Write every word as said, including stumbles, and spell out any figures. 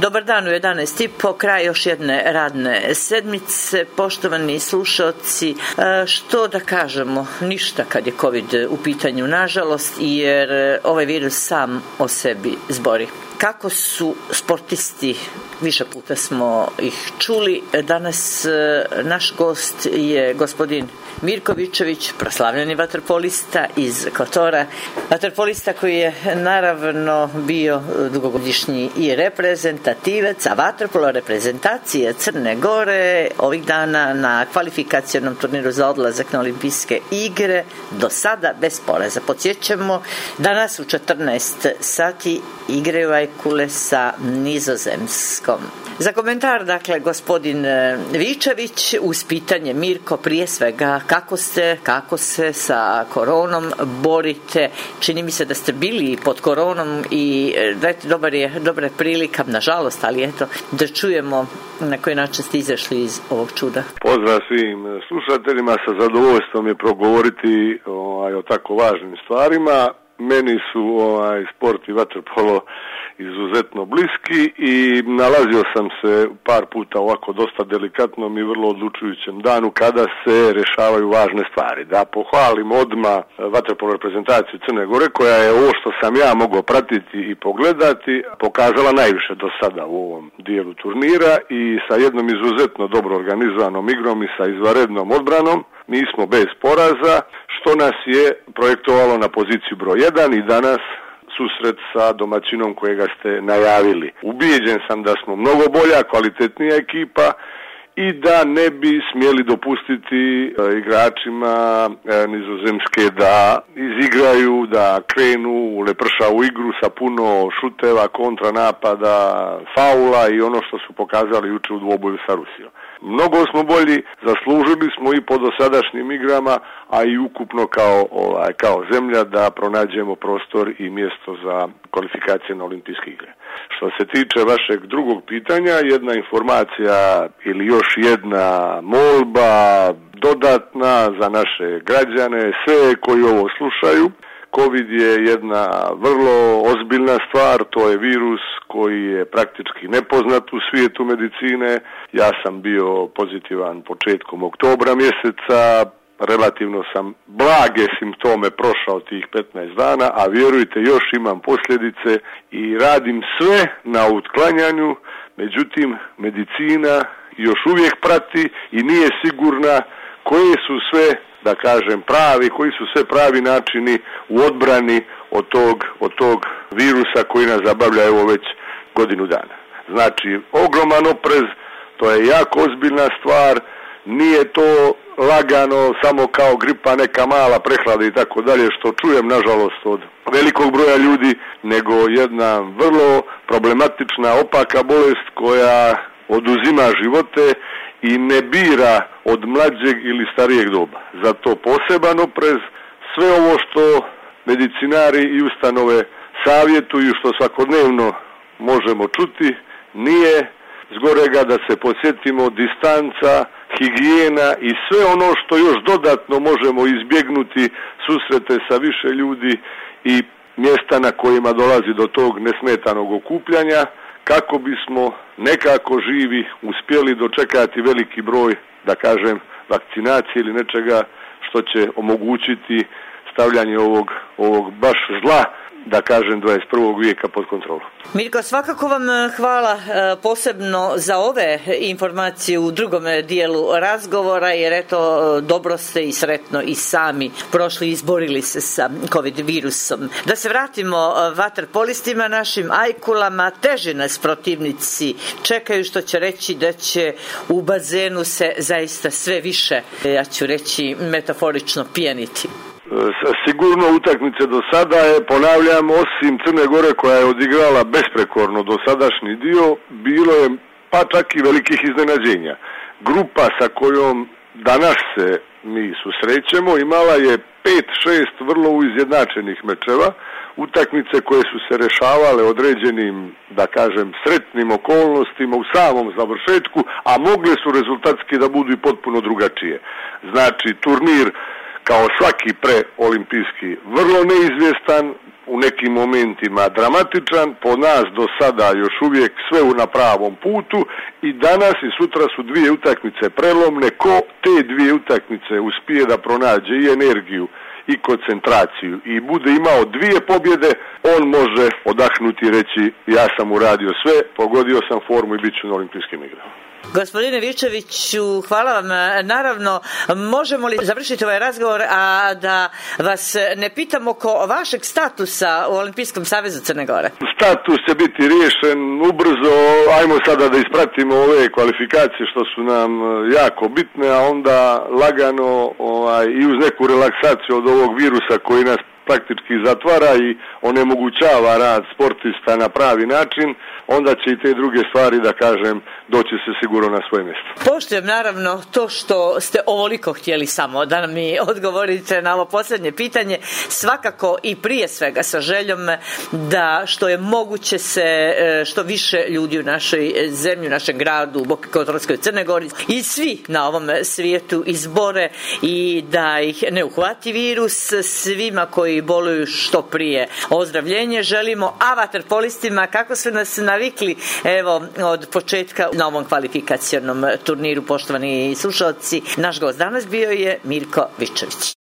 Dobar dan u jedanaest i po, kraj još jedne radne sedmice. Poštovani slušalci, što da kažemo, ništa kad je COVID u pitanju, nažalost, jer ovaj virus sam o sebi zbori. Kako su sportisti, više puta smo ih čuli, danas naš gost je gospodin Mirko Vičević, proslavljeni vaterpolista iz Kotora, vaterpolista koji je naravno bio dugogodišnji i reprezentativac, a vaterpolo reprezentacije Crne Gore ovih dana na kvalifikacionom turniru za odlazak na olimpijske igre do sada bez poraza. Podsjećamo, danas u četrnaest sati igraju Ajkule sa Nizozemskom. Za komentar, dakle, gospodin Vičević, uz pitanje, Mirko, prije svega, kako ste, kako se sa koronom borite? Čini mi se da ste bili pod koronom i dajte, dobar je, dobra je prilika, nažalost, ali eto, da čujemo na koji način ste izašli iz ovog čuda. Pozdrav svim slušateljima, sa zadovoljstvom je progovoriti ovaj, o tako važnim stvarima. Meni su ovaj, sport i vaterpolo izuzetno bliski i nalazio sam se par puta ovako dosta delikatnom i vrlo odlučujućem danu kada se rješavaju važne stvari. Da pohvalim odmah vaterpolo reprezentaciju Crne Gore, koja je ovo što sam ja mogao pratiti i pogledati pokazala najviše do sada u ovom dijelu turnira i sa jednom izuzetno dobro organizovanom igrom i sa izvanrednom odbranom. Mi smo bez poraza, što nas je projektovalo na poziciju broj jedan i danas susret sa domaćinom kojega ste najavili. Ubijeđen sam da smo mnogo bolja, kvalitetnija ekipa i da ne bi smjeli dopustiti igračima Nizozemske da izigraju, da krenu u lepršavu igru sa puno šuteva, kontranapada, faula i ono što su pokazali jučer u dvoboju sa Rusijom. Mnogo smo bolji, zaslužili smo i po dosadašnjim igrama, a i ukupno kao, ovaj, kao zemlja da pronađemo prostor i mjesto za kvalifikacije na olimpijske igre. Što se tiče vašeg drugog pitanja, jedna informacija ili još jedna molba dodatna za naše građane, sve koji ovo slušaju. COVID je jedna vrlo ozbiljna stvar, to je virus koji je praktički nepoznat u svijetu medicine. Ja sam bio pozitivan početkom oktobra mjeseca, relativno sam blage simptome prošao tih petnaest dana, a vjerujte, još imam posljedice i radim sve na otklanjanju, međutim medicina još uvijek prati i nije sigurna koje su sve, da kažem, pravi, koji su sve pravi načini u odbrani od tog, od tog virusa koji nas zabavlja evo već godinu dana. Znači, ogroman oprez, to je jako ozbiljna stvar, nije to lagano samo kao gripa, neka mala prehlada i tako dalje, što čujem nažalost od velikog broja ljudi, nego jedna vrlo problematična, opaka bolest koja oduzima živote i ne bira od mlađeg ili starijeg doba. Zato poseban oprez, sve ovo što medicinari i ustanove savjetuju, što svakodnevno možemo čuti, nije zgorega da se podsjetimo distanca, higijena i sve ono što još dodatno možemo izbjegnuti, susrete sa više ljudi i mjesta na kojima dolazi do tog nesmetanog okupljanja, kako bismo nekako živi uspjeli dočekati veliki broj, da kažem, vakcinacije ili nečega što će omogućiti stavljanje ovog, ovog baš zla, da kažem, dvadeset prvog vijeka pod kontrolu. Mirko, svakako vam hvala posebno za ove informacije u drugom dijelu razgovora, jer eto, dobro ste i sretno i sami prošli i izborili se sa COVID virusom. Da se vratimo vaterpolistima, našim Ajkulama, teže nas protivnici čekaju, što će reći da će u bazenu se zaista sve više, ja ću reći metaforično, pijeniti. Sigurno utakmice do sada je, ponavljam, osim Crne Gore koja je odigrala besprekorno dosadašnji dio, bilo je pa čak i velikih iznenađenja. Grupa sa kojom danas se mi susrećemo imala je pet šest vrlo izjednačenih mečeva, utakmice koje su se rešavale određenim, da kažem, sretnim okolnostima u samom završetku, a mogle su rezultatski da budu i potpuno drugačije. Znači, turnir kao svaki preolimpijski vrlo neizvjestan, u nekim momentima dramatičan, po nas do sada još uvijek sve na pravom putu i danas i sutra su dvije utakmice prelomne. Ko te dvije utakmice uspije da pronađe i energiju i koncentraciju i bude imao dvije pobjede, on može odahnuti i reći ja sam uradio sve, pogodio sam formu i bit ću na olimpijskim igrama. Gospodine Vičeviću, hvala vam. Naravno, možemo li završiti ovaj razgovor, a da vas ne pitam oko vašeg statusa u Olimpijskom savezu Crne Gore? Status će biti riješen ubrzo, ajmo sada da ispratimo ove kvalifikacije što su nam jako bitne, a onda lagano ovaj, i uz neku relaksaciju od ovog virusa koji nas praktički zatvara i onemogućava rad sportista na pravi način, onda će i te druge stvari, da kažem, doći se sigurno na svoje mjesto. Poštujem naravno to što ste ovoliko htjeli samo da mi odgovorite na ovo posljednje pitanje, svakako i prije svega sa željom da što je moguće se što više ljudi u našoj zemlji, u našem gradu, u Boki Kotorskoj, Crnoj Gori i svi na ovom svijetu izbore i da ih ne uhvati virus. Svima koji boluju što prije ozdravljenje želimo, a vaterpolistima kako su nas navikli evo od početka na ovom kvalifikacionom turniru, poštovani slušalci, naš gost danas bio je Mirko Vičević.